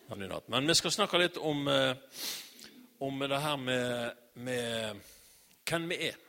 Men vi skal snakke litt om det her med hvem vi er.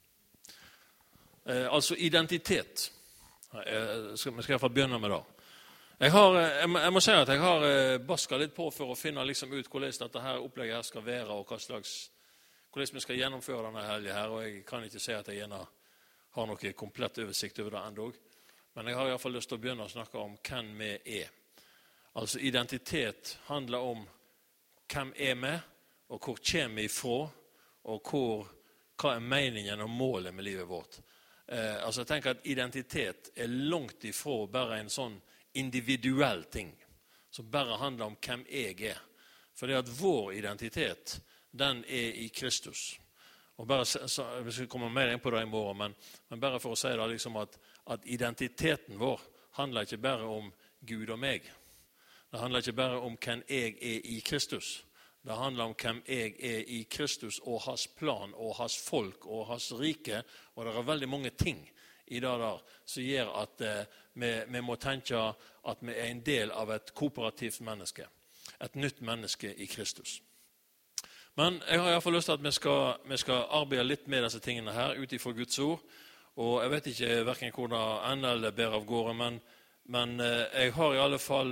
Altså identitet. Vi skal i hvert fall begynne med det. Jeg må si at jeg har basket litt på for å finne liksom ut hvordan dette her opplegget her skal være, og hvordan vi skal gjennomføre denne helgen her, og jeg kan ikke si at jeg gjerne har noe komplett oversikt over det enda. Men jeg har i hvert fall lyst til å begynne å snakke om hvem vi er. Altså identitet handler om hvem er vi, og hvor kommer vi ifra, og hva er meningen og målet med livet vårt. Altså jeg tenker at identitet er langt ifra bare en sånn individuell ting, som bare handler om hvem jeg er. For det at vår identitet, den er i Kristus. Og bare, vi skal komme mer inn på det i morgen, men bare for å si det liksom at identiteten vår handler ikke bare om Gud og meg. Det handler ikke bare om hvem jeg er i Kristus. Det handler om hvem jeg er i Kristus og hans plan og hans folk og hans rike. Og det er veldig mange ting i det der som gjør at vi må tenke at vi er en del av et kooperativt menneske. Et nytt menneske i Kristus. Men jeg har i hvert fall lyst til at vi skal arbeide litt med disse tingene her utifra Guds ord. Og jeg vet ikke hverken hvor det ender eller ber av gårde, men jeg har i alle fall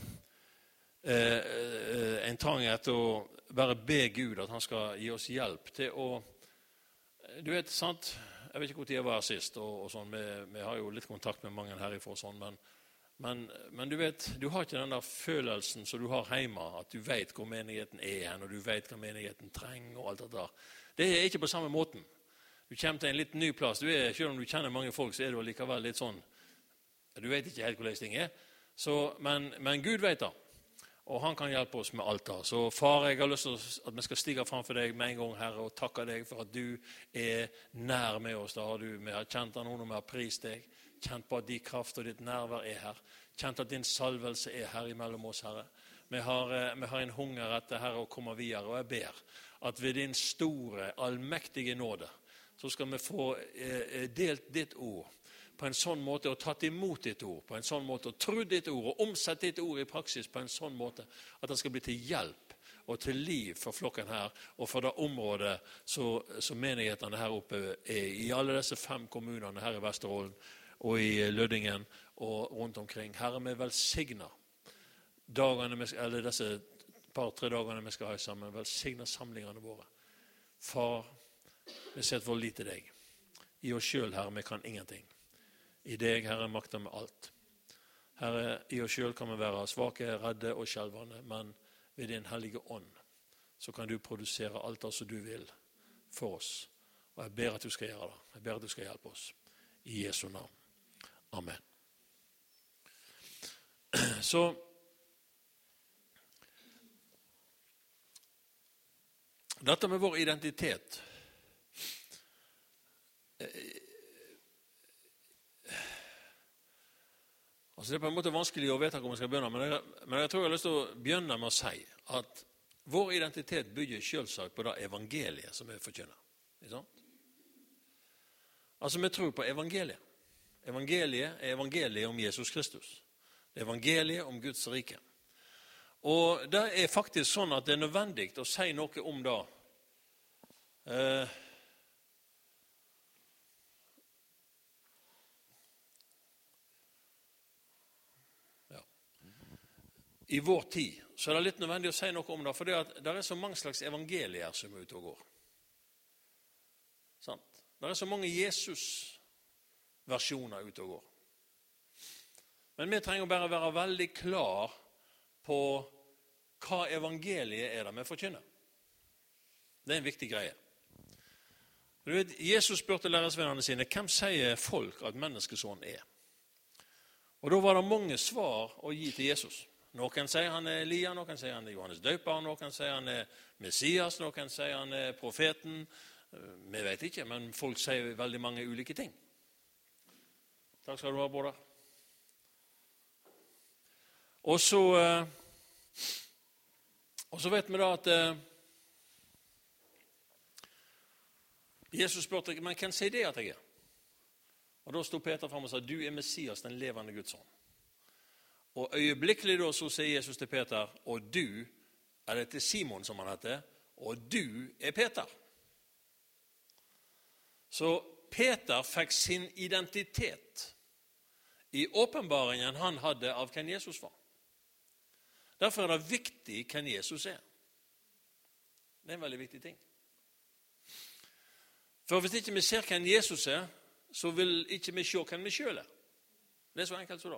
en trang etter å bare be Gud at han skal gi oss hjelp til å, du vet, sant? Jeg vet ikke hvor tid jeg var her sist, og sånn, vi har jo litt kontakt med mange herifra og sånn, men du vet, du har ikke den der følelsen som du har hjemme, at du vet hvor menigheten er hen, og du vet hva menigheten trenger og alt det der. Det er ikke på samme måten. Du kommer til en litt ny plass, selv om du kjenner mange folk, så er du likevel litt sånn, du vet ikke helt hvordan ting er, men Gud vet det. Og han kan hjelpe oss med alt det. Så far, jeg har lyst til at vi skal stige fram for deg med en gang, Herre, og takke deg for at du er nær med oss. Vi har kjent deg nå når vi har prist deg, kjent på at din kraft og ditt nærvær er her, kjent at din salvelse er her imellom oss, Herre. Vi har en hunger etter, Herre, å komme videre, og jeg ber at ved din store, allmektige nåde, så skal vi få delt ditt ord på en sånn måte, og tatt imot ditt ord på en sånn måte, og trodd ditt ord, og omsett ditt ord i praksis på en sånn måte, at det skal bli til hjelp og til liv for flokken her, og for det området som menighetene her oppe er, i alle disse 5 kommunene her i Vesterålen, og i Lødingen, og rundt omkring. Herre, vi velsigner dagene, eller disse par-tre dagene vi skal ha sammen, velsigner samlingene våre. Far, vi setter vår lit til deg. I oss selv, Herre, vi kan ingenting. I deg, Herre, makter vi alt. Herre, i oss selv kan vi være svake, redde og skjelvende, men ved din hellige ånd så kan du produsere alt det som du vil for oss. Og jeg ber at du skal gjøre det. Jeg ber at du skal hjelpe oss. I Jesu navn. Amen. Så dette med vår identitet altså det er på en måte vanskelig å vite hvor man skal begynne, men jeg tror jeg har lyst til å begynne med å si at vår identitet bygger selvsagt på det evangeliet som vi forkynner. Ikke sant? Altså vi tror på evangeliet. Evangeliet er evangeliet om Jesus Kristus. Det er evangeliet om Guds rike. Og det er faktisk sånn at det er nødvendig å si noe om det. I vår tid så er det litt nødvendig å si noe om det, for det er så mange slags evangelier som er ute og går. Sant? Det er så mange Jesus-versjoner ute og går. Men vi trenger bare være veldig klar på hva evangeliet er det vi forkynner. Det er en viktig greie. Du vet, Jesus spurte læresvennerne sine, hvem sier folk at menneskesonen er? Og da var det mange svar å gi til Jesus. Noen sier han er Elia, noen sier han er Johannes Døper, noen sier han er Messias, noen sier han er profeten. Vi vet ikke, men folk sier veldig mange ulike ting. Takk skal du ha, Bård. Og så vet vi da at Jesus spurte, men hvem sier det at jeg er? Og da stod Peter frem og sa, du er Messias, den levende Guds sønn. Og øyeblikkelig da så sier Jesus til Peter, og du, eller til Simon som han heter, og du Peter. Så Peter fikk sin identitet i åpenbaringen han hadde av hvem Jesus var. Derfor er det viktig hvem Jesus er. Det er en veldig viktig ting. For hvis ikke vi ser hvem Jesus er, så vil ikke vi se hvem vi selv er. Det er så enkelt som da.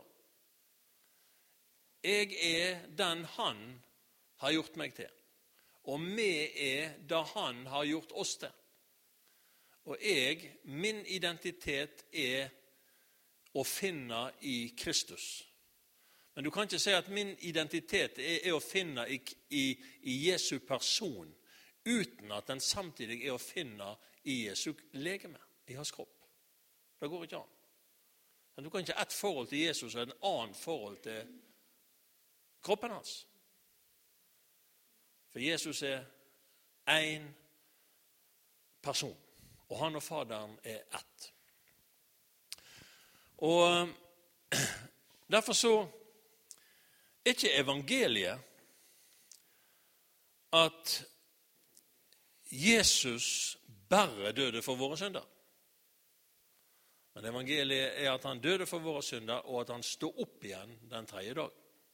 Jeg er den han har gjort meg til. Og vi er det han har gjort oss til. Og min identitet er å finne i Kristus. Men du kan ikke si at min identitet er å finne i Jesu person, uten at den samtidig er å finne i Jesu legeme, i hans kropp. Det går ikke an. Men du kan ikke ha ett forhold til Jesus og en annet forhold til kroppen hans. For Jesus er en person, og han og Faderen er ett. Og derfor så er ikke evangeliet at Jesus bare døde for våre synder. Men evangeliet er at han døde for våre synder, og at han stod opp igjen den 3. dag.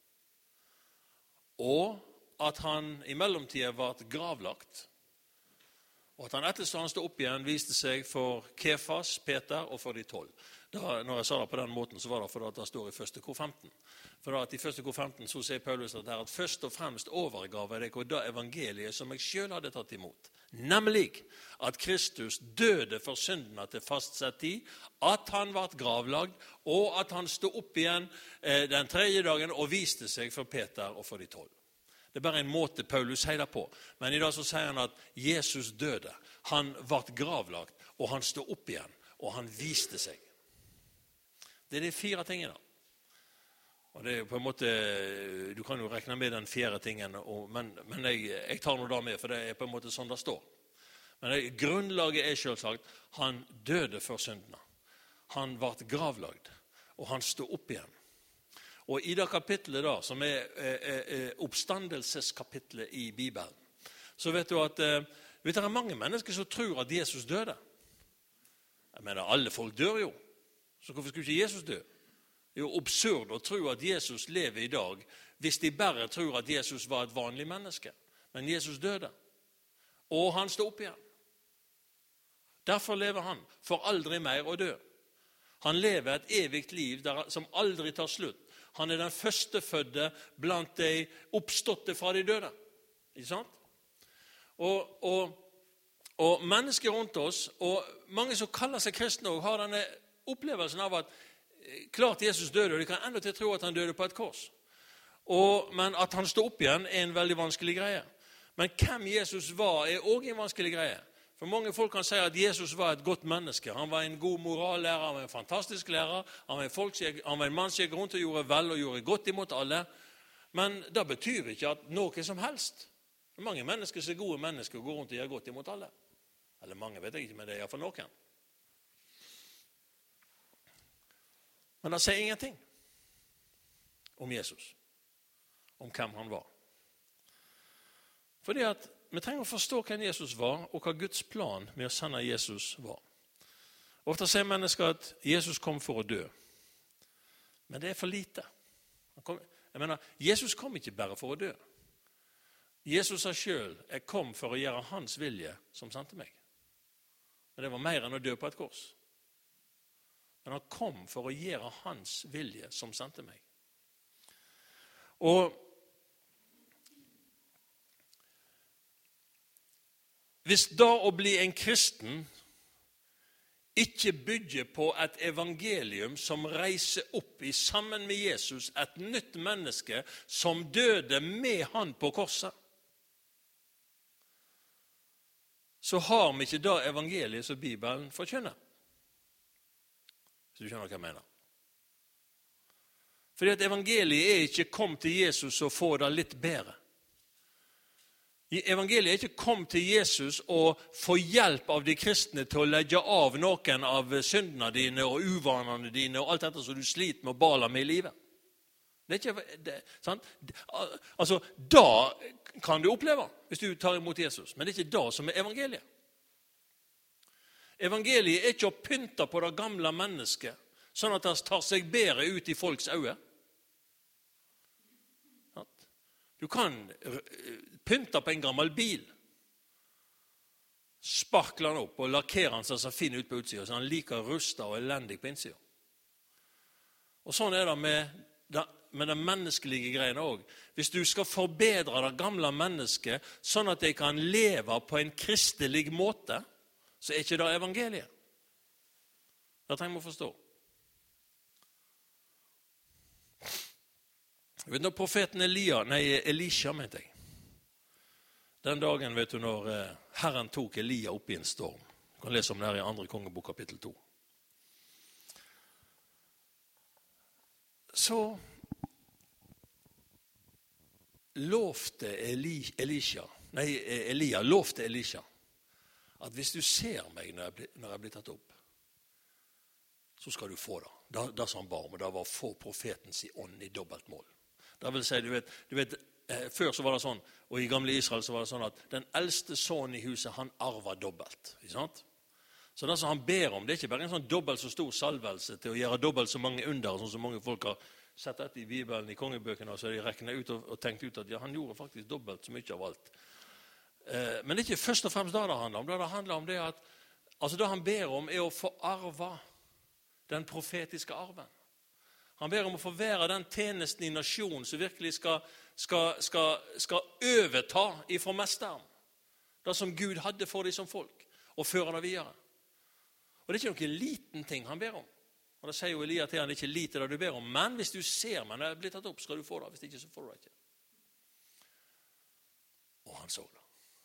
Og at han i mellomtiden var gravlagt, og at han etter han stod opp igjen viste seg for Kefas, Peter og for de 12. Når jeg sa det på den måten, så var det fordi det står i 1. kor 15. For at i 1. kor 15 så sier Paulus at først og fremst overgav jeg deg det evangeliet som jeg selv hadde tatt imot. Nemlig at Kristus døde for syndene til fastsett tid, at han var gravlagd, og at han stod opp igjen den 3. dagen og viste seg for Peter og for de 12. Det er bare en måte Paulus sier det på. Men i dag så sier han at Jesus døde. Han var gravlagt, og han stod opp igjen, og han viste seg. Det er de 4 tingene. Og det er på en måte, du kan jo regne med den 4. tingen, men jeg tar noe da med, for det er på en måte sånn det står. Men grunnlaget er selvsagt, han døde for syndene. Han var gravlagd, og han stod opp igjen. Og i det kapitlet da, som er oppstandelseskapitlet i Bibelen, så vet du at det er mange mennesker som tror at Jesus døde. Jeg mener, alle folk dør jo. Så hvorfor skulle ikke Jesus dø? Det er jo absurd å tro at Jesus lever i dag, hvis de bare tror at Jesus var et vanlig menneske. Men Jesus døde, og han stod opp igjen. Derfor lever han, for aldri mer å dø. Han lever et evigt liv som aldri tar slutt. Han er den førstefødde blant de oppståtte fra de døde. Ikke sant? Og mennesker rundt oss, og mange som kaller seg kristne, og har denne opplevelsen av at klart Jesus døde, og de kan enda til tro at han døde på et kors. Men at han stod opp igjen er en veldig vanskelig greie. Men hvem Jesus var er også en vanskelig greie. For mange folk kan si at Jesus var et godt menneske. Han var en god morallærer, han var en fantastisk lærer, han var en mann som gikk rundt og gjorde vel og gjorde godt imot alle. Men det betyr ikke at noe som helst. Mange mennesker er gode mennesker og går rundt og gjør godt imot alle. Eller mange vet jeg ikke, men det er i hvert fall noen. Men det sier ingenting om Jesus, om hvem han var. Fordi at vi trenger å forstå hvem Jesus var, og hva Guds plan med å sende Jesus var. Ofte sier mennesker at Jesus kom for å dø. Men det er for lite. Jesus kom ikke bare for å dø. Jesus sa selv, jeg kom for å gjøre hans vilje som sendte meg. Men det var mer enn å dø på et kors. Men han kom for å gjøre hans vilje som sendte meg. Og hvis da å bli en kristen ikke bygger på et evangelium som reiser opp i sammen med Jesus et nytt menneske som døde med han på korset, så har vi ikke da evangeliet som Bibelen forkynner. Hvis du skjønner hva jeg mener. Fordi at evangeliet er ikke kom til Jesus og få det litt bedre. Evangeliet er ikke kom til Jesus og få hjelp av de kristne til å legge av noen av syndene dine og uvanene dine og alt dette som du sliter med å bala med i livet. Det er ikke, sant? Altså, da kan du oppleve, hvis du tar imot Jesus. Men det er ikke da som er evangeliet. Evangeliet er ikke å pynte på det gamle mennesket, sånn at det tar seg bedre ut i folks øyne. Du kan pynte på en gammel bil, sparkle den opp og lakkere den så fin ut på utsida, så han liker rustet og elendig på innsida. Og sånn er det med den menneskelige greiene også. Hvis du skal forbedre det gamle mennesket, sånn at de kan leve på en kristelig måte, så er ikke det evangeliet. Det trenger vi å forstå. Vet du, når profeten Elisha, mente jeg. Den dagen, vet du, når Herren tok Elia opp i en storm. Du kan lese om det her i 2. kongebok kapittel 2. Så lovte Elia lovte Elisha at hvis du ser meg når jeg blir tatt opp, så skal du få det. Det som han ba om, og det var å få profetens i ånd i dobbelt mål. Det vil si, du vet, før så var det sånn, og i gamle Israel så var det sånn at den eldste sønnen i huset, han arva dobbelt. Ikke sant? Så det som han ber om, det er ikke bare en sånn dobbelt så stor salvelse til å gjøre dobbelt så mange under, sånn som mange folk har sett etter i Bibelen, i kongebøkene, så de rekner ut og tenkt ut at ja, han gjorde faktisk dobbelt så mye av alt. Men det er ikke først og fremst det det handler om. Det handler om det at, altså det han ber om er å få arva den profetiske arven. Han ber om å få være den tjenesten i nasjonen som virkelig skal overta ifra mesteren. Det som Gud hadde for dem som folk, og føre det videre. Og det er ikke noen liten ting han ber om. Og det sier jo Elia til han, det er ikke lite det du ber om, men hvis du ser meg når jeg blir tatt opp, skal du få det. Hvis ikke, så får du det ikke. Og han så det.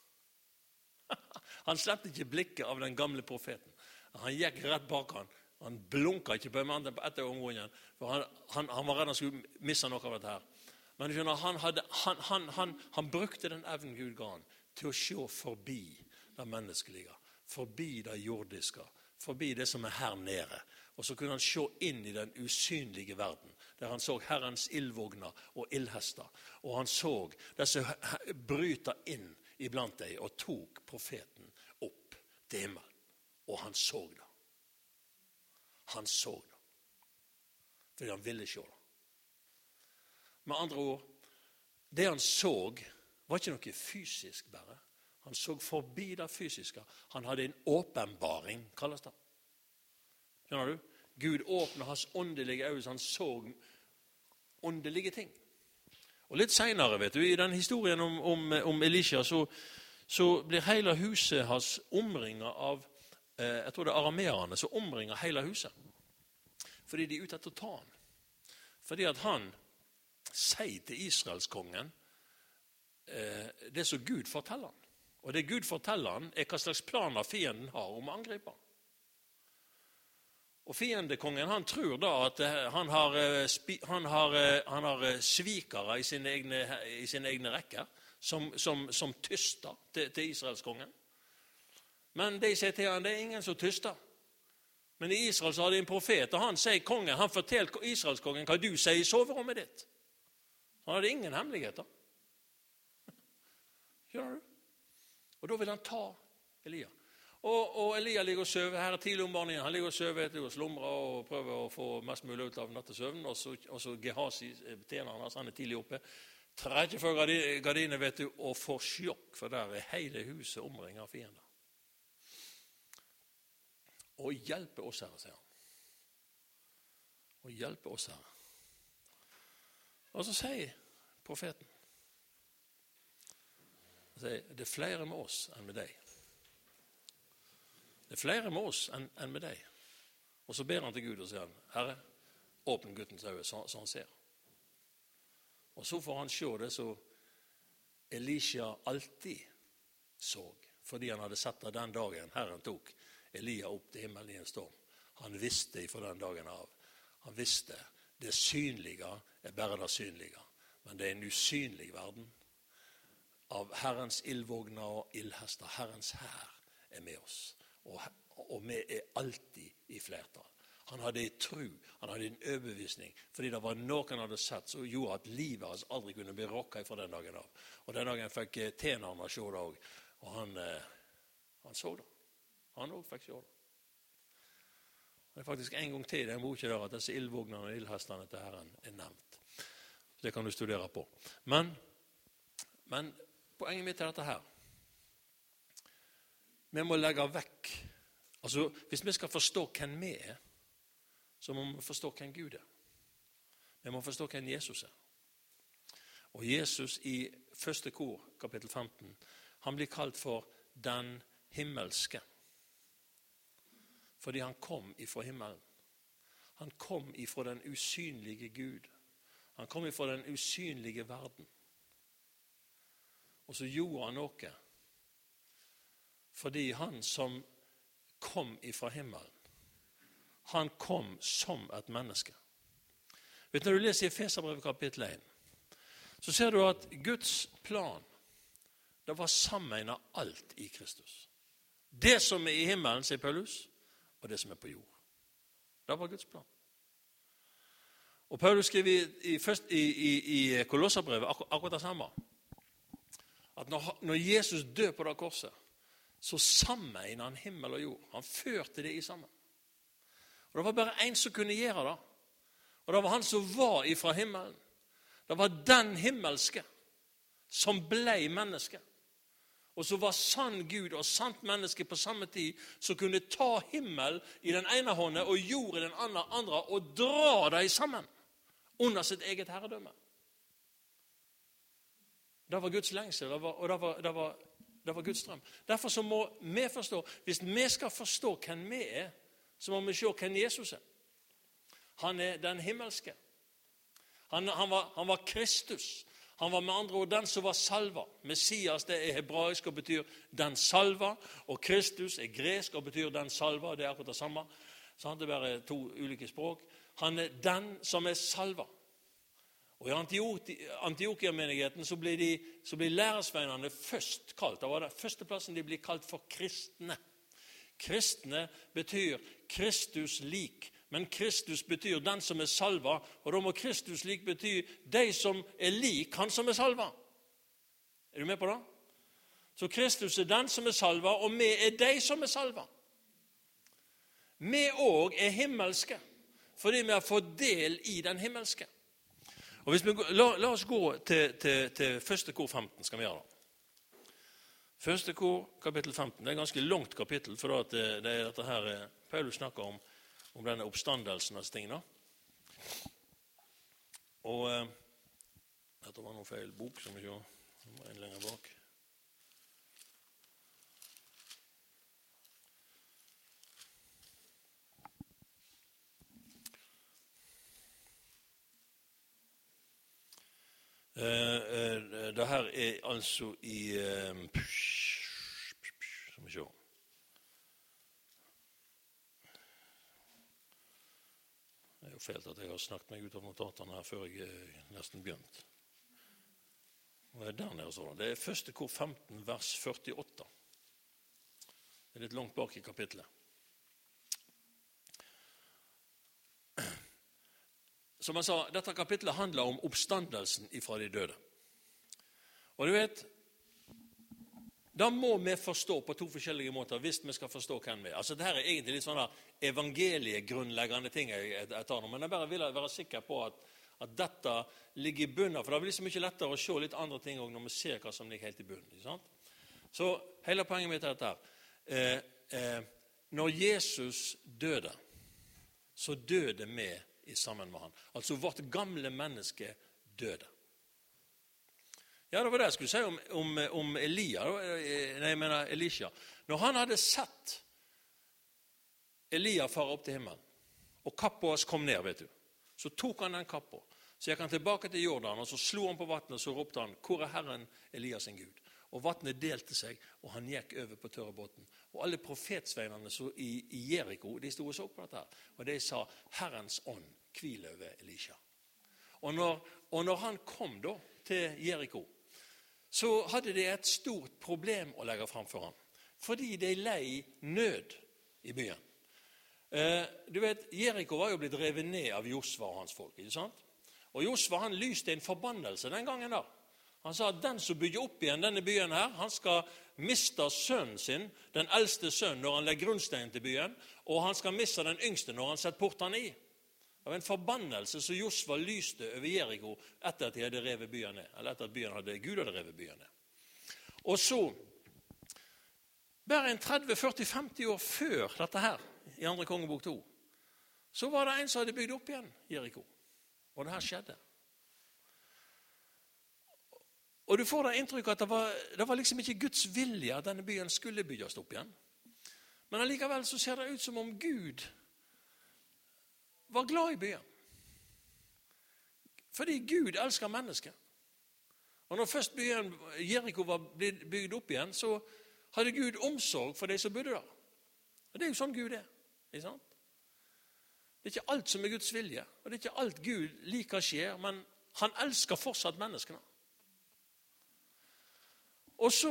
Han slepte ikke blikket av den gamle profeten. Han gikk rett bak han. Han blunket ikke på en mann på etter omgången, for han var redd han skulle misse noe av dette her. Men du skjønner, han brukte den evnen Gud ga han til å se forbi det menneskelige, forbi det jordiske, forbi det som er her nede. Og så kunne han se inn i den usynlige verden, der han så Herrens ildvogner og ildhester. Og han så disse bryter inn iblant deg og tok profeten opp til himmelen. Og han så det. Han så det. Fordi han ville se det. Med andre ord, det han så var ikke noe fysisk bare. Han så forbi det fysiske. Han hadde en åpenbaring, kalles det. Skjønner du? Gud åpnet hans åndelige øyne, så han så åndelige ting. Og litt senere, vet du, i den historien om Elisha, så blir hele huset hans omringet av, jeg tror det er arameerne som omringer hele huset. Fordi de er ute etter å ta han. Fordi at han sier til Israelskongen det som Gud forteller han. Og det Gud forteller han er hva slags planer fienden har om å angripe han. Og fiendekongen, han tror da at han har svikere i sine egne rekker, som tyster til Israelskongen. Men de sier til han, det er ingen som tyster. Men i Israel så har de en profet, og han sier kongen, han forteller Israelskongen hva du sier i soverommet ditt. Han hadde ingen hemmeligheter. Skjønner du? Og da vil han ta Elia. Og Elia ligger og søver her tidlig om morgenen. Han ligger og søver etter å slumre og prøver å få mest mulig ut av nattesøvnen. Og så Gehazi, tjeneren hans, han er tidlig oppe. Trekker for gardiner, vet du, og får sjokk, for der er hele huset omringet av fiender. Og hjelpe oss her, sier han. Og hjelpe oss her. Og så sier profeten, det er flere med oss enn med deg. Det er flere med oss enn med deg. Og så ber han til Gud og sier han, Herre, åpne guttens øyne så han ser. Og så får han se det så Elisha alltid så, fordi han hadde sett det den dagen Herren tok Elia opp til himmelen i en storm. Han visste fra den dagen av. Han visste det synlige er bare det synlige, men det er en usynlig verden av Herrens ildvogner og ildhester. Herrens hær er med oss. Og vi er alltid i flertall. Han hadde en tro, han hadde en overbevisning, fordi det var noe han hadde sett som gjorde at livet hans aldri kunne bli rokket fra den dagen av. Og den dagen fikk tenerne se det også, og han så det. Han også fikk se det. Det er faktisk en gang til i den boken der at disse ildvognene og ildhestene til Herren er nevnt. Så det kan du studere på. Men poenget mitt er dette her. Vi må legge vekk. Altså, hvis vi skal forstå hvem vi er, så må vi forstå hvem Gud er. Vi må forstå hvem Jesus er. Og Jesus i første kor, kapittel 15, han blir kalt for den himmelske. Fordi han kom ifra himmelen. Han kom ifra den usynlige Gud. Han kom ifra den usynlige verden. Og så gjorde han noe. Fordi han som kom ifra himmelen, han kom som et menneske. Vet du, når du leser i Efeserbrevet kapittel 1, så ser du at Guds plan, det var sammenlignet alt i Kristus. Det som er i himmelen, sier Paulus, og det som er på jord. Det var Guds plan. Og Paulus skriver i Kolosserbrevet akkurat det samme. At når Jesus døde på det korset, så sammenlignet han himmel og jord. Han førte det i sammen. Og det var bare en som kunne gjøre det. Og det var han som var ifra himmelen. Det var den himmelske som ble menneske. Og så var sann Gud og sant menneske på samme tid, som kunne ta himmel i den ene hånden og jord i den andre og dra dem sammen under sitt eget herredømme. Det var Guds lengsel, og det var Guds drøm. Derfor så må vi forstå, hvis vi skal forstå hvem vi er, så må vi se hvem Jesus er. Han er den himmelske. Han var Kristus. Han var med andre ord den som var salva. Messias, det er hebraisk og betyr den salva, og Kristus er gresk og betyr den salva, det er akkurat det samme. Så han er bare to ulike språk. Han er den som er salva. Og i Antiokia-menigheten så blir læresveinene først kalt. Det var den første plassen de blir kalt for kristne. Kristne betyr Kristus lik. Men Kristus betyr den som er salva, og da må Kristus lik bety de som er lik han som er salva. Er du med på det? Så Kristus er den som er salva, og vi er de som er salva. Vi også er himmelske, fordi vi har fått del i den himmelske. Og hvis vi, la oss gå til første kor 15, skal vi gjøre det. Første kor, kapittel 15. Det er et ganske langt kapittel, for det er dette her Paulus snakker om denne oppstandelsen av tingene. Og dette var noe feil bok, som vi ser. Det var en lenger bak. Det her er altså i skal vi se. Det er jo feilt at jeg har snakket meg ut av notatene her før jeg nesten begynt. Og det er der nede sånn. Det er første kor 15, vers 48. Det er litt langt bak i kapitlet. Som jeg sa, dette kapitlet handler om oppstandelsen ifra de døde. Og du vet, da må vi forstå på to forskjellige måter hvis vi skal forstå hvem vi er. Altså, dette er egentlig litt sånne evangeliegrunnleggende ting jeg tar nå, men jeg bare vil være sikker på at dette ligger i bunnen, for det blir så mye lettere å se litt andre ting også når vi ser hva som ligger helt i bunnen. Ikke sant? Så hele poenget mitt er dette her. Når Jesus døde, så døde vi sammen med han. Altså vårt gamle menneske døde. Ja, det var det jeg skulle si om Elisha. Når han hadde sett Elia fare opp til himmelen, og kappa hans kom ned, vet du, så tok han den kappa, så gikk han tilbake til Jordan, og så slo han på vattnet, og så ropte han, hvor er Herren Elias sin Gud? Og vattnet delte seg, og han gikk over på tørrebåten. Og alle profetsveinene i Jericho, de stod og så på dette her, og de sa, Herrens ånd hvil over Elisha. Og når han kom da til Jericho, så hadde de et stort problem å legge frem for ham, fordi de lei nød i byen. Du vet, Jeriko var jo blitt revet ned av Josva og hans folk, ikke sant? Og Josva, han lyste en forbannelse den gangen da. Han sa at den som bygger opp igjen denne byen her, han skal miste sønnen sin, den eldste sønnen, når han legger grunnsteinen til byen, og han skal miste den yngste når han setter portene i. Det var en forbannelse som Josva lyste over Jeriko etter at de hadde revet byen ned, eller etter at Gud hadde revet byen ned. Og så, bare en 30-40-50 år før dette her, i 2. kongebok 2, så var det en som hadde bygd opp igjen Jeriko. Og det her skjedde. Og du får da inntrykk at det var liksom ikke Guds vilje at denne byen skulle bygges opp igjen. Men allikevel så ser det ut som om Gud var glad i byen. Fordi Gud elsker mennesker. Og når først byen Jeriko var bygd opp igjen, så hadde Gud omsorg for de som bodde der. Og det er jo sånn Gud er. Ikke sant? Det er ikke alt som er Guds vilje, og det er ikke alt Gud liker skjer, men han elsker fortsatt menneskene. Og så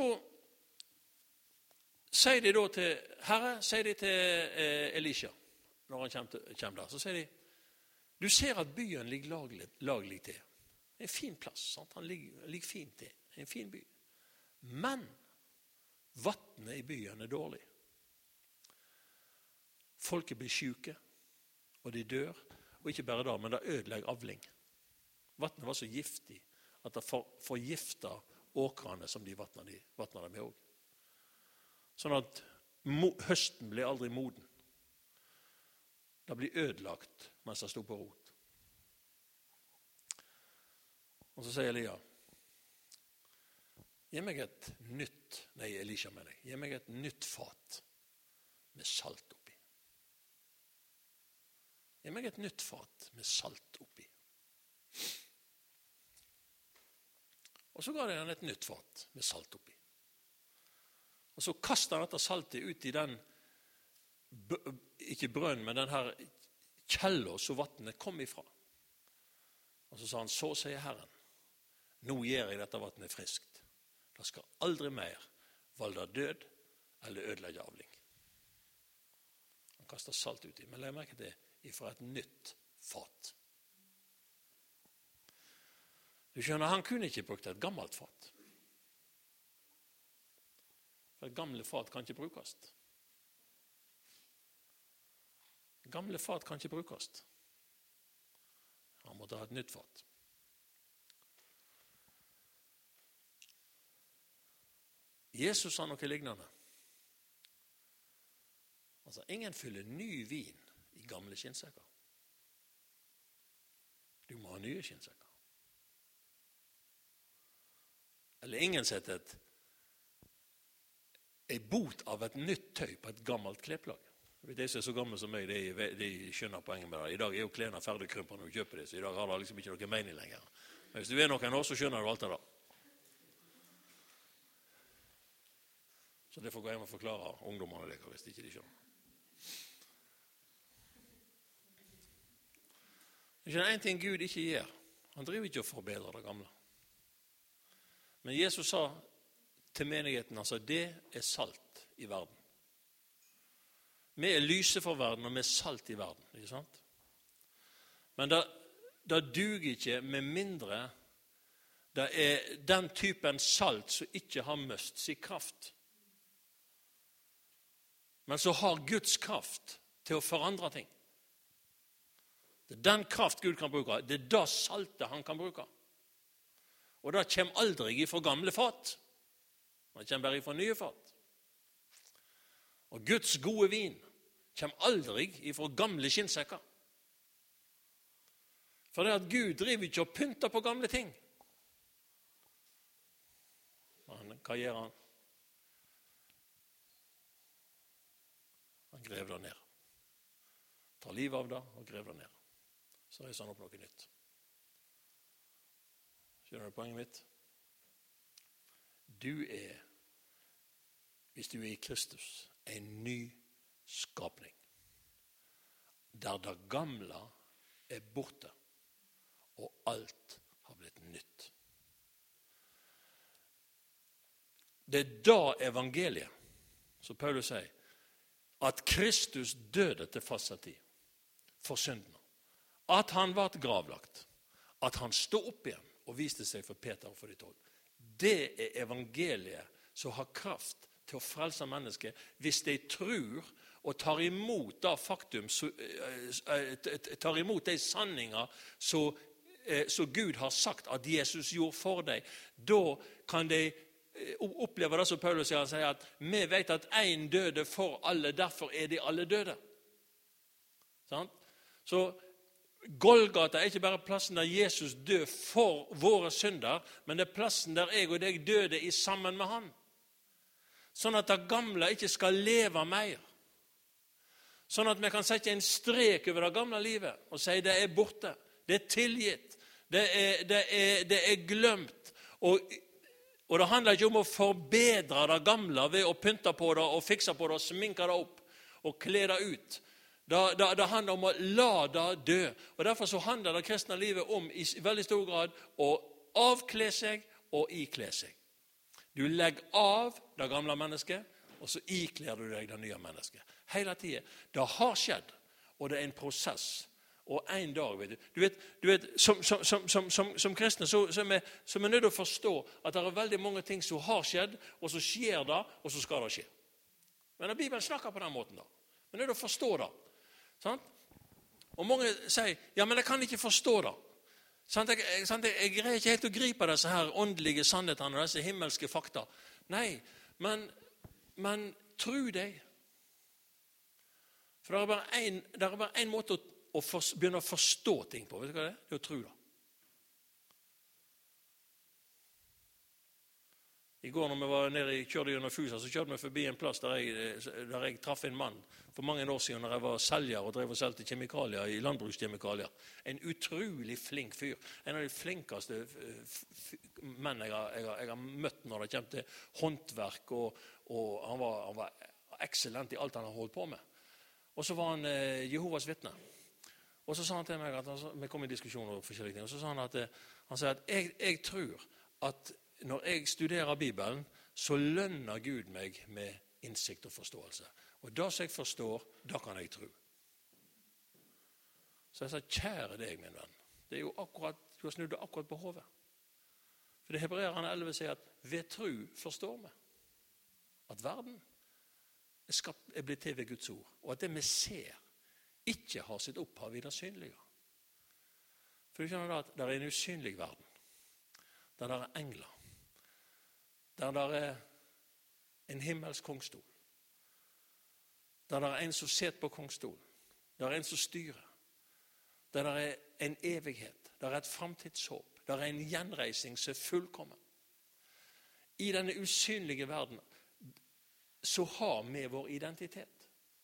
sier de da til Herre, sier de til Elisha, når han kommer der, så sier de, du ser at byen ligger laglig til. Det er en fin plass, sant? Han ligger fint til. Det er en fin by. Men vattnet i byen er dårlig. Folket blir syke, og de dør, og ikke bare da, men det ødelegger avling. Vattnet var så giftig at det forgiftet åkrene som de vattnet dem med også. Sånn at høsten blir aldri moden. Det blir ødelagt mens det stod på rot. Og så sier Elisha, gi meg et nytt fat med salt oppi. Gi meg et nytt fat med salt oppi. Og så ga de han et nytt fat med salt oppi. Og så kastet han dette saltet ut i den, ikke brønn, men den her kjella som vattnet kom ifra. Og så sa han, så sier Herren, nå gjør jeg dette vattnet friskt. Det skal aldri mer valde død eller ødelegge avling. Han kastet salt ut i, men legg merke til ifra et nytt fat. Du skjønner, han kunne ikke brukt et gammelt fat. For et gamle fat kan ikke brukes. Gamle fat kan ikke brukes. Han måtte ha et nytt fat. Jesus sa noe lignende. Altså, ingen fyller ny vin i gamle skinnsekker. Du må ha nye skinnsekker. Eller ingen setter en bot av et nytt tøy på et gammelt kleplag. De som er så gamle som meg, de skjønner poenget med det. I dag er jo klærne ferdig krympet når du kjøper det, så i dag har det liksom ikke noe mening lenger. Men hvis du er noen år, så skjønner du alt det da. Så det får gå hjem og forklare ungdommene det, hvis ikke de skjønner. Det er en ting Gud ikke gjør. Han driver ikke og forbedrer det gamle. Men Jesus sa til menigheten, altså, det er salt i verden. Vi er lyse for verden, og vi er salt i verden, ikke sant? Men det duger ikke med mindre det er den typen salt som ikke har mist sin kraft. Men så har Guds kraft til å forandre ting. Det er den kraft Gud kan bruke. Det er det saltet han kan bruke. Og det kommer aldri ifra gamle fat. Det kommer bare ifra nye fat. Og Guds gode vin kommer aldri ifra gamle skinnsekker. For det at Gud driver ikke og pynter på gamle ting. Men hva gjør han? Han grev det ned. Tar livet av det og grev det ned. Så reiser han opp noe nytt. Skjønner du poenget mitt? Du er, hvis du er i Kristus, en ny skapning. Der det gamle er borte, og alt har blitt nytt. Det er da evangeliet, som Paulus sier, at Kristus døde til fastsatt tid for syndene. At han var gravlagt. At han stod opp igjen og viste seg for Peter og for de 12. Det evangeliet som har kraft til å frelse mennesker hvis de tror og tar imot det faktum, tar imot de sanninger som Gud har sagt at Jesus gjorde for deg. Da kan de oppleve det som Paulus sier, han sier at vi vet at en døde for alle, derfor de alle døde. Sant? Så Golgata ikke bare plassen der Jesus døde for våre synder, men det plassen der jeg og deg døde i sammen med han. Sånn at det gamle ikke skal leve mer. Sånn at vi kan sette en strek over det gamle livet og si det borte, det tilgitt, det glemt. Og det handler ikke om å forbedre det gamle ved å pynte på det og fikse på det og sminke det opp og kle det ut. Det handler om å la det dø. Og derfor så handler det kristne livet om i veldig stor grad å avkle seg og ikle seg. Du legger av det gamle mennesket, og så ikler du deg det nye mennesket. Hele tiden. Det har skjedd, og det en prosess. Og en dag, vet du, som kristne så er vi nødt til å forstå at det veldig mange ting som har skjedd, og så skjer det, og så skal det skje. Men Bibelen snakker på den måten da. Vi er nødt til å forstå det. Sant? Og mange sier, ja, men jeg kan ikke forstå det. Sant? Jeg greier ikke helt å gripe disse her åndelige sannhetene og disse himmelske fakta. Nei, men tro deg. For det er bare en måte å begynne å forstå ting på. Vet du hva det er? Det å tro det. I går når vi var nede kjørte gjennom Fusa, så kjørte vi forbi en plass der jeg traff en mann for mange år siden når jeg var selger og drev og selte kjemikalier i landbrukskjemikalier. En utrolig flink fyr. En av de flinkeste menn jeg har møtt når det kommer til håndverk, og han var excellent i alt han har holdt på med. Og så var han Jehovas vitne. Og så sa han til meg at vi kom i diskusjon og forskjellige ting, og så sa han at jeg tror at når jeg studerer Bibelen, så lønner Gud meg med innsikt og forståelse. Og det som jeg forstår, det kan jeg tro. Så jeg sa, kjære deg, min venn. Det jo akkurat, du har snudd det akkurat på hodet. For det Hebreerne 11 sier at ved tro forstår vi at verden blitt til ved Guds ord, og at det vi ser ikke har sitt opphav i det synlige. For du skjønner da at det er en usynlig verden, der det er engler, der det er en himmelsk kongstol, der det er en som sitter på kongstolen, der det er en som styrer, der det er en evighet, der det er et fremtidshåp, der det er en gjenreising som fullkommen. I denne usynlige verden så har vi vår identitet.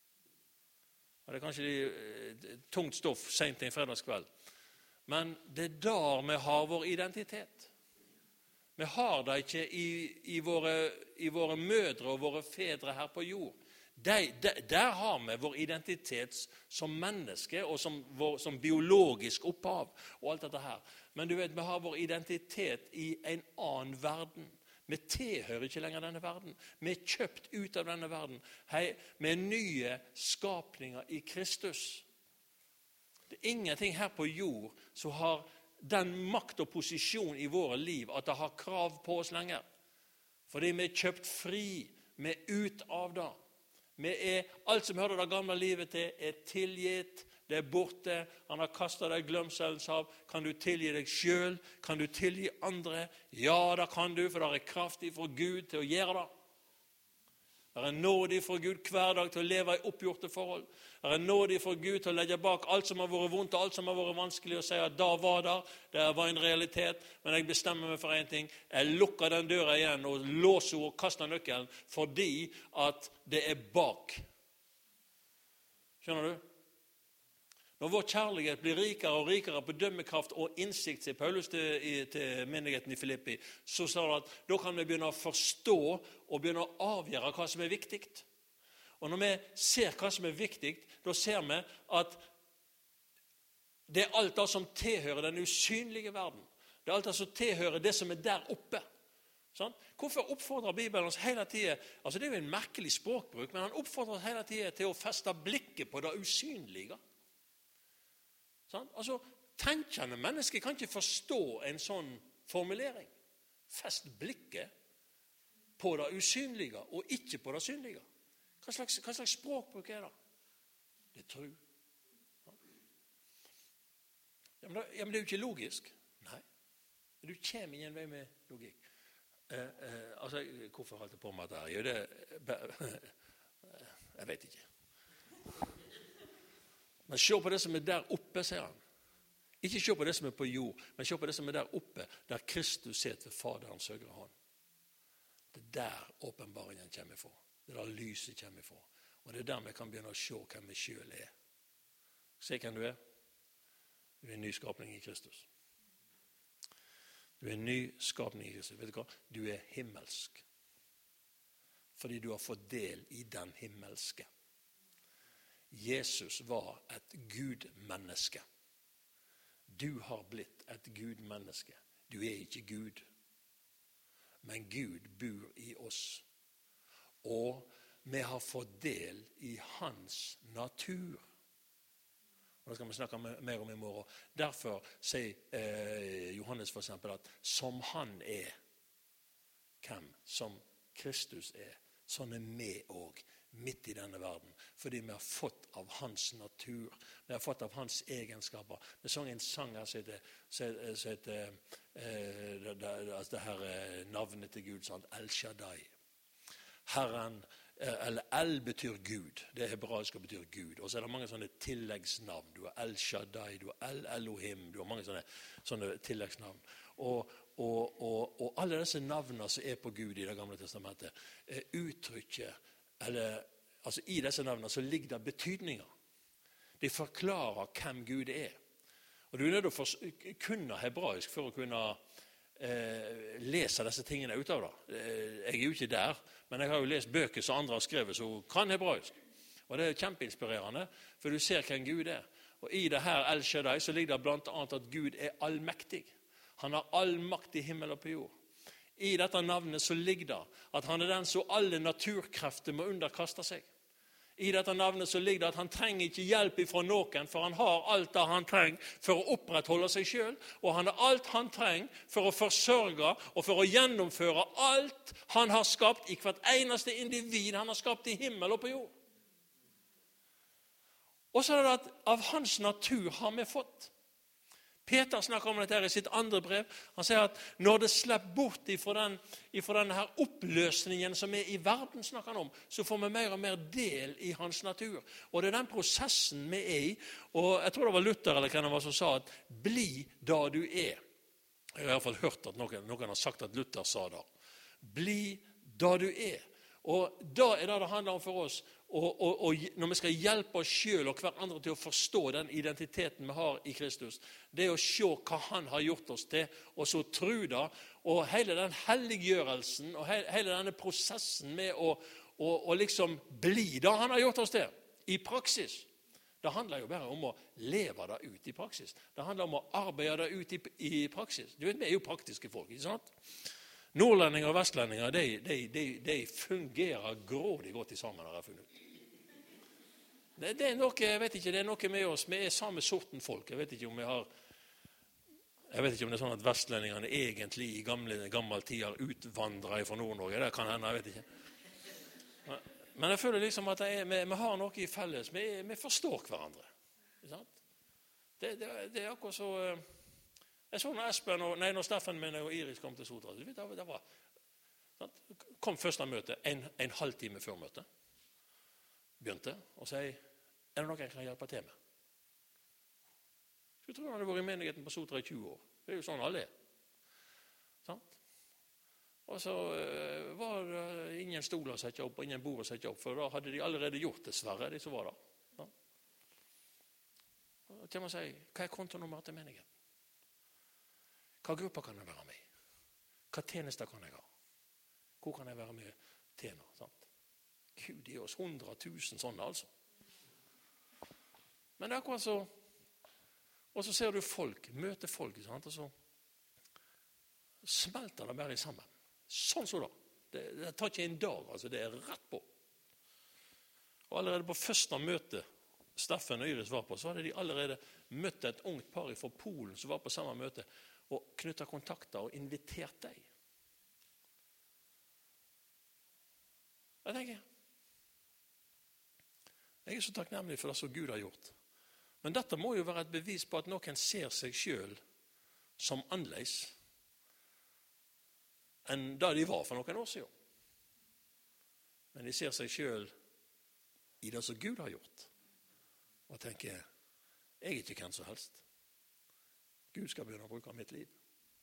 Og det er kanskje tungt stoff sent til en fredagskveld, men det er der vi har vår identitet. Vi har det ikke i våre mødre og våre fedre her på jord. Der har vi vår identitet som menneske og som biologisk opphav og alt dette her. Men du vet, vi har vår identitet i en annen verden. Vi tilhører ikke lenger denne verden. Vi er kjøpt ut av denne verden. Hei, vi er nye skapninger i Kristus. Det er ingenting her på jord som har den makt og posisjon i våre liv at det har krav på oss lenger. Fordi vi er kjøpt fri, vi er ut av det. Alt som hører det gamle livet til, er tilgitt, det er borte, han har kastet deg glemselens hav. Kan du tilgi deg selv? Kan du tilgi andre? Ja, det kan du, for det er kraft fra Gud til å gjøre det. Det er nådig for Gud hver dag til å leve i oppgjorte forhold. Det er nådig for Gud til å legge bak alt som har vært vondt og alt som har vært vanskelig, og si at da var det var en realitet, men jeg bestemmer meg for en ting. Jeg lukker den døra igjen og låser og kaster nøkkelen fordi at det er bak. Skjønner du? Når vår kjærlighet blir rikere og rikere på dømmekraft og innsikt, sier Paulus til menigheten i Filippi, så sa det at da kan vi begynne å forstå og begynne å avgjøre hva som er viktig. Og når vi ser hva som er viktig, da ser vi at det er alt det som tilhører den usynlige verden. Det er alt det som tilhører det som er der oppe. Sant? Hvorfor oppfordrer Bibelen oss hele tiden, altså det er jo en merkelig språkbruk, men han oppfordrer oss hele tiden til å feste blikket på det usynlige. Sant? Altså, tenkende mennesker kan ikke forstå en sånn formulering. Fest blikket på det usynlige, og ikke på det synlige. Hva slags språkbruk er det? Det er tro. Ja, men det er jo ikke logisk. Nei. Du kommer ingen vei med logikk. Altså, hvorfor holdt jeg på med dette? Jo, jeg vet ikke. Men se på det som er der oppe, sier han. Ikke se på det som er på jord, men se på det som er der oppe, der Kristus sitter ved Faderens høyre hånd. Det er der åpenbaringen kommer fra. Det er der lyset kommer fra. Og det er der vi kan begynne å se hvem vi selv er. Se hvem du er. Du er en ny skapning i Kristus. Du er en ny skapning i Kristus. Vet du hva? Du er himmelsk. Fordi du har fått del i den himmelske. Jesus var et Gud-menneske. Du har blitt et Gud-menneske. Du er ikke Gud. Men Gud bor i oss. Og vi har fått del i hans natur. Og det skal vi snakke mer om i morgen. Derfor sier Johannes for eksempel at som han er, hvem? Som Kristus er, sånn er vi også midt i denne verden. Fordi vi har fått av hans natur. Vi har fått av hans egenskaper. Vi sang en sang her som heter det her navnet til Gud, sånn, El Shaddai. Herren, eller El betyr Gud. Det hebraiske betyr Gud. Og så er det mange sånne tilleggsnavn. Du har El Shaddai, du har El Elohim, du har mange sånne tilleggsnavn. Og alle disse navnene som er på Gud i det gamle testamentet, uttrykker, eller altså i disse navnene så ligger det betydninger. De forklarer hvem Gud er. Og du er nødt til å kunne hebraisk for å kunne lese disse tingene ut av det. Jeg er jo ikke der, men jeg har jo lest bøker som andre har skrevet som kan hebraisk. Og det er kjempeinspirerende, for du ser hvem Gud er. Og i det her El Shaddai så ligger det blant annet at Gud er allmektig. Han har all makt i himmel og på jord. I dette navnet så ligger det at han er den som alle naturkrefter må underkaste seg. I dette navnet så ligger det at han trenger ikke hjelp fra noen, for han har alt det han trenger for å opprettholde seg selv, og han har alt han trenger for å forsørge og for å gjennomføre alt han har skapt i hvert eneste individ han har skapt i himmel og på jord. Og så er det at av hans natur har vi fått. Peter snakker om dette her i sitt andre brev. Han sier at når det slipper bort ifra denne her oppløsningen som er i verden, snakker han om, så får vi mer og mer del i hans natur. Og det er den prosessen vi er i. Og jeg tror det var Luther eller hvem det var som sa at bli da du er. Jeg har i hvert fall hørt at noen har sagt at Luther sa det. Bli da du er. Og da er det handler om for oss, og når vi skal hjelpe oss selv og hver andre til å forstå den identiteten vi har i Kristus, det er å se hva han har gjort oss til, og så tro det, og hele den helliggjørelsen, og hele denne prosessen med å liksom bli det han har gjort oss til, i praksis. Det handler jo bare om å leve det ut i praksis. Det handler om å arbeide det ut i praksis. Du vet, vi er jo praktiske folk, ikke sant? Nordlendinger og vestlendinger, de fungerer grådig godt i sammen, har jeg funnet ut. Det er noe, jeg vet ikke, det er noe med oss. Vi er samme sorten folk. Jeg vet ikke om det er sånn at vestlendingene egentlig i gammel tid har utvandret fra Nord-Norge. Det kan hende, jeg vet ikke. Men jeg føler liksom at vi har noe i felles. Vi forstår hverandre. Ikke sant? Det er akkurat så... Jeg så når Steffen min og Iris kom til Sotra, det var, kom første møte, en halvtime før møtet, begynte, og sier, er det noe jeg kan hjelpe til med? Jeg tror han hadde vært i menigheten på Sotra i 20 år. Det er jo sånn alle er. Sant? Og så var det ingen stol å sette opp, og ingen bord å sette opp, for da hadde de allerede gjort dessverre, de som var der. Ja. Og til man sier, hva er kontonummer til menigheten? Hva grupper kan jeg være med i? Hva tjenester kan jeg ha? Hvor kan jeg være med til nå? Sant? Gud, det er oss 100 000 sånne, altså. Men det er akkurat så, og så ser du folk, møter folk, sant? Og så smelter det bare sammen. Sånn så da. Det tar ikke en dag, altså. Det rett på. Og allerede på første møte Steffen og Iris var på, så hadde de allerede møtt et ungt par fra Polen som var på samme møte, og knyttet kontakter og invitert deg. Jeg tenker, jeg så takknemlig for det som Gud har gjort. Men dette må jo være et bevis på at noen ser seg selv som annerledes enn da de var for noen år siden. Men de ser seg selv i det som Gud har gjort. Og tenker, jeg er ikke hvem som helst. Gud skal begynne å bruke mitt liv.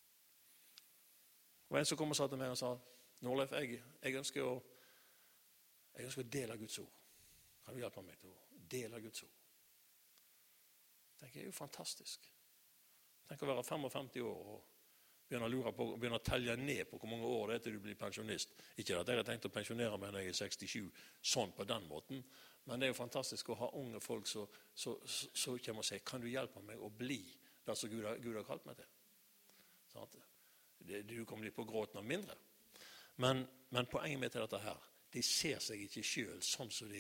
Og en som kom og sa til meg og sa, Norleif, jeg ønsker å dele Guds ord. Kan du hjelpe meg til å dele Guds ord? Jeg tenker, det er jo fantastisk. Tenk å være 55 år og begynne å telle ned på hvor mange år det er til du blir pensjonist. Ikke at jeg har tenkt å pensjonere meg når jeg er 67, sånn på den måten. Men det er jo fantastisk å ha unge folk så kommer og sier, kan du hjelpe meg å bli det som Gud har kalt meg til? Sånn, du kan bli på gråten av mindre. Men poenget mitt er dette her. De ser seg ikke selv sånn som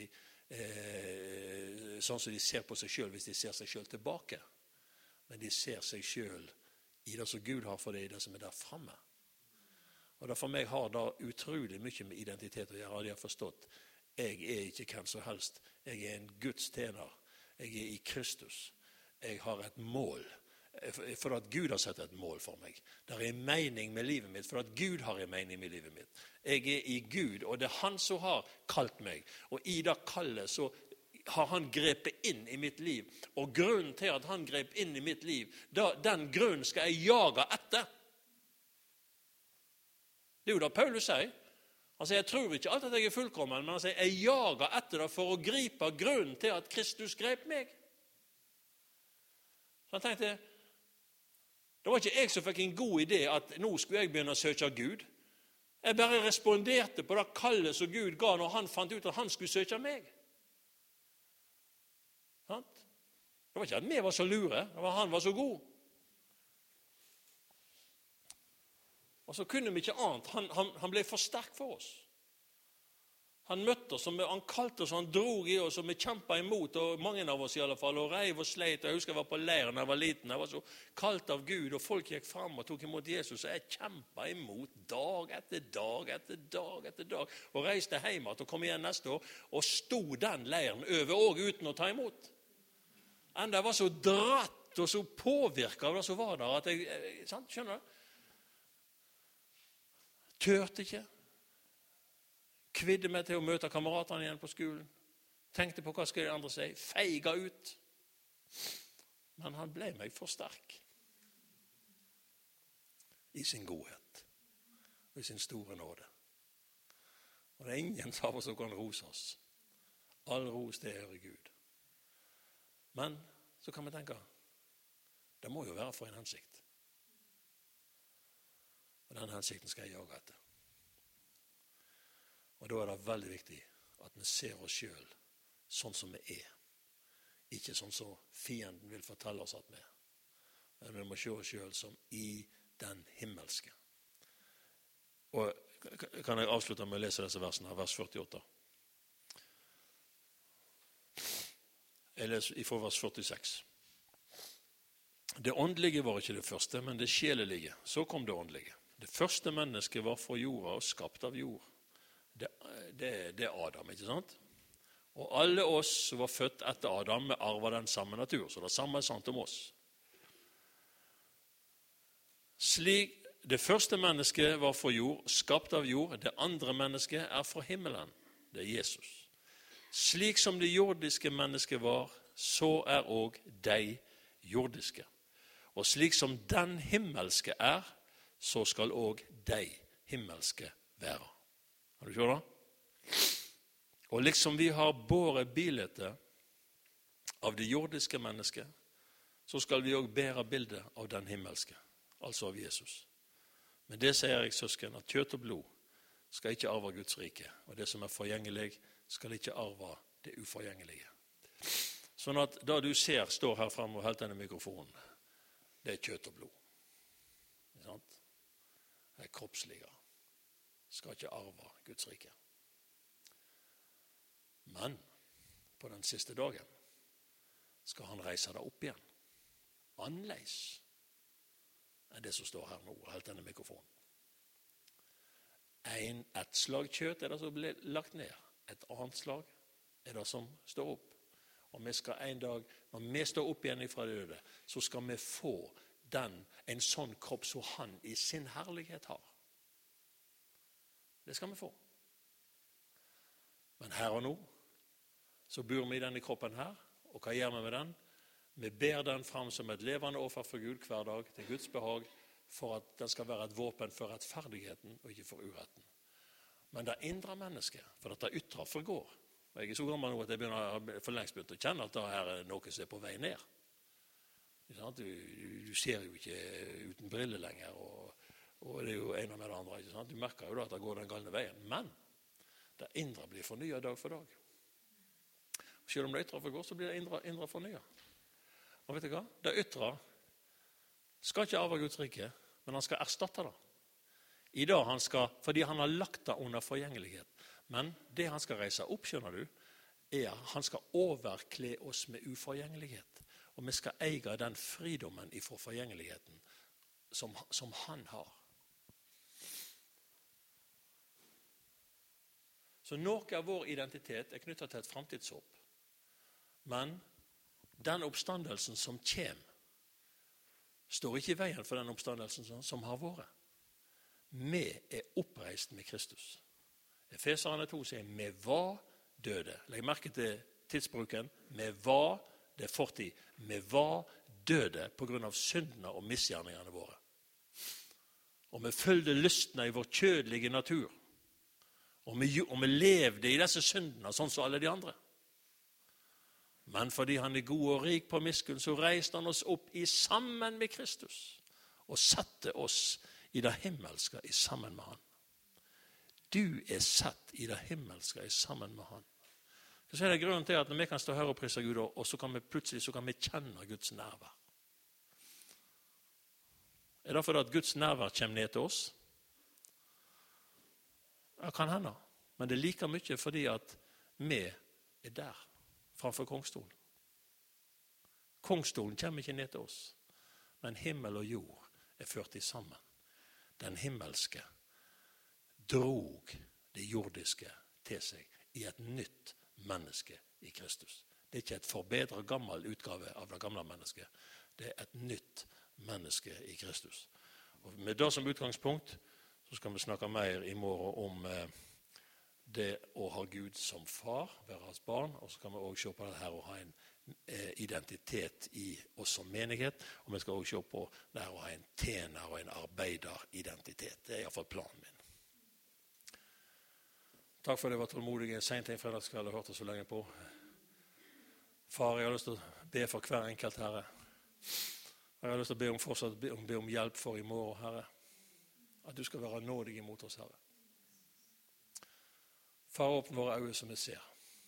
de ser på seg selv hvis de ser seg selv tilbake. Men de ser seg selv i det som Gud har for deg, i det som er der fremme. Og det for meg har det utrolig mye med identitet å gjøre. De har forstått, jeg er ikke hvem som helst. Jeg er en Guds tjener. Jeg er i Kristus. Jeg har et mål. For at Gud har sett et mål for meg. Det er en mening med livet mitt, for at Gud har en mening med livet mitt. Jeg er i Gud, og det er han som har kalt meg. Og i det kallet så har han grepet inn i mitt liv. Og grunnen til at han grep inn i mitt liv, den grunnen skal jeg jage etter. Det er jo det Paulus sier. Han sier, jeg tror ikke alltid at jeg er fullkommen, men han sier, jeg jager etter det for å gripe grunnen til at Kristus grep meg. Så han tenkte, det var ikke jeg som fikk en god idé at nå skulle jeg begynne å søke Gud. Jeg bare responderte på det kallet som Gud ga når han fant ut at han skulle søke meg. Det var ikke at vi var så lure, det var han var så god. Og så kunne vi ikke annet. Han ble for sterk for oss. Han møtte oss, han kalte oss, han drog i oss, og vi kjempet imot, og mange av oss i alle fall, og reiv og sleit. Jeg husker jeg var på leiren da jeg var liten, jeg var så kalt av Gud, og folk gikk frem og tok imot Jesus, og jeg kjempet imot dag etter dag etter dag etter dag, og reiste hjem og kom igjen neste år, og stod den leiren over og uten å ta imot. Enda jeg var så dratt og så påvirket av det som var der, at jeg, sant, skjønner du? Tørte ikke. Kvidde meg til å møte kameratene igjen på skolen. Tenkte på hva skal de andre si. Feiga ut. Men han ble meg for sterk. I sin godhet. Og i sin store nåde. Og det er ingen av oss som kan rose oss. All ros det er i Gud. Men så kan vi tenke, det må jo være for en hensikt. Og den hensikten skal jeg jage etter. Og da er det veldig viktig at vi ser oss selv sånn som vi er. Ikke sånn som fienden vil fortelle oss at vi er. Men vi må se oss selv som i den himmelske. Og kan jeg avslutte med å lese disse versene, vers 48. Jeg leser fra vers 46. Det åndelige var ikke det første, men det sjelelige. Så kom det åndelige. Det første mennesket var fra jorda og skapt av jord. Det er Adam, ikke sant? Og alle oss som var født etter Adam, vi arvet den samme natur, så det samme er sant om oss. Slik det første mennesket var fra jord, skapt av jord, det andre mennesket er fra himmelen, det er Jesus. Slik som det jordiske mennesket var, så er også de jordiske. Og slik som den himmelske er, så skal også de himmelske være. Har du skjønt det? Og liksom vi har båret bildet av det jordiske mennesket, så skal vi også bære bildet av den himmelske, altså av Jesus. Men det sier jeg, søsken, at kjøtt og blod skal ikke arve Guds rike, og det som er forgjengelig skal ikke arve det uforgjengelige. Sånn at da du ser, står her frem og helt denne mikrofonen, det er kjøtt og blod. Ikke sant? Det er kroppslige. skal ikke arve Guds rike. Men på den siste dagen skal han reise deg opp igjen. Annerledes enn det som står her nå, helt denne mikrofonen. Et slag kjøtt det som blir lagt ned. Et annet slag det som står opp. Og vi skal en dag, når vi står opp igjen fra det døde, så skal vi få en sånn kropp som han i sin herlighet har. Det skal vi få. Men her og nå, så bor vi i denne kroppen her, og hva gjør vi med den? Vi ber den fram som et levende offer for Gud hver dag, til Guds behag, for at den skal være et våpen for rettferdigheten og ikke for uretten. Men det indre mennesket, for dette ytre forgår. Og jeg så gammel nå at jeg begynner for lengst begynt å kjenne at det her noe som på vei ned. Du ser jo ikke uten briller lenger, og det jo ene med det andre. Ikke sant? Du merker jo da at det går den galne veien. Men det indre blir fornyet dag for dag. Og selv om det ytre forgår, så blir det indre fornyet. Og vet du hva? Det ytre skal ikke arve Guds rike, men han skal erstatte det. I dag fordi han har lagt det under forgjengelighet. Men det han skal reise opp, skjønner du, han skal overkle oss med uforgjengelighet. Og vi skal eie den fridommen ifra forgjengeligheten som han har. Så noe av vår identitet knyttet til et fremtidshåp. Men den oppstandelsen som kommer, står ikke i veien for den oppstandelsen som har vært. Vi oppreist med Kristus. Efeserne 2 sier, vi var døde. Legg merke til tidsbruken. Vi var, det fortid. Vi var døde på grunn av syndene og misgjerningene våre. Og vi følgde lystene i vår kjødelige natur. Og vi levde i disse syndene, sånn som alle de andre. Men fordi han god og rik på miskunn, så reiste han oss opp i sammen med Kristus. Og satte oss i det himmelske i sammen med han. Du satt i det himmelske i sammen med han. Så det grunnen til at når vi kan stå her og prise Gud, og så kan vi plutselig kjenne Guds nærvær. Det fordi at Guds nærvær kommer ned til oss? Det kan hende. Men det like mye fordi at vi der, framfor kongstolen. Kongstolen kommer ikke ned til oss, men himmel og jord ført i sammen. Den himmelske drog det jordiske til seg i et nytt menneske i Kristus. Det ikke et forbedret gammel utgave av det gamle mennesket. Det et nytt menneske i Kristus. Og med det som utgangspunkt, så skal vi snakke mer i morgen om det å ha Gud som far, være hans barn, og så kan vi også se på det her å ha en identitet i oss som menighet, og vi skal også se på det her å ha en tjener og en arbeideridentitet. Det i hvert fall planen min. Takk for det var tålmodige sent en fredagskveld og hørte så lenge på. Far, jeg har lyst til å be for hver enkelt, Herre. Jeg har lyst til å be om hjelp for i morgen, Herre. At du skal være nådig imot oss, Herre. Far, åpne våre øyne som vi ser.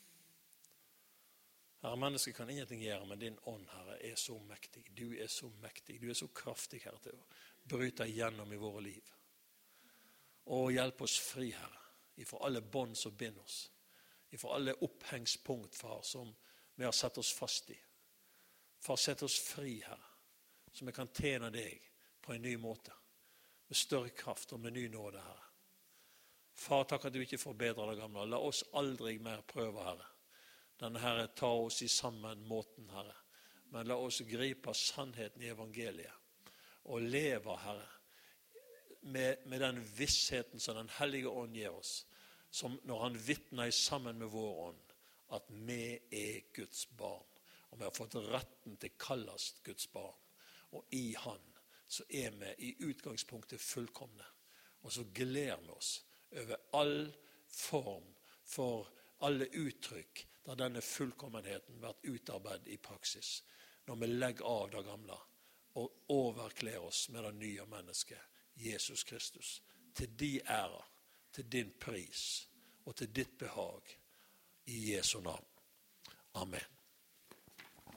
Herre, mennesker kan ingenting gjøre, men din ånd, Herre, så mektig. Du så mektig. Du så kraftig, Herre, til å bryte igjennom i våre liv. Og hjelp oss fri, Herre, ifra alle bånd som binder oss. Ifra alle opphengspunkt, Far, som vi har satt oss fast i. Far, sett oss fri, Herre, så vi kan tjene deg på en ny måte. Med større kraft og med ny nåde, Herre. Far, takk at du ikke forbedrer det gamle. La oss aldri mer prøve, Herre. Denne Herre, ta oss i sammen måten, Herre. Men la oss gripe sannheten i evangeliet. Og leve, Herre, med den vissheten som den hellige ånd gir oss. Som når han vittner sammen med vår ånd, at vi Guds barn. Og vi har fått retten til kallast Guds barn. Og i han så vi i utgangspunktet fullkomne. Og så gleder vi oss over all form for alle uttrykk der denne fullkommenheten vært utarbeidet i praksis. Når vi legger av det gamle og overkler oss med det nye mennesket, Jesus Kristus, til din ære, til din pris og til ditt behag i Jesu navn. Amen.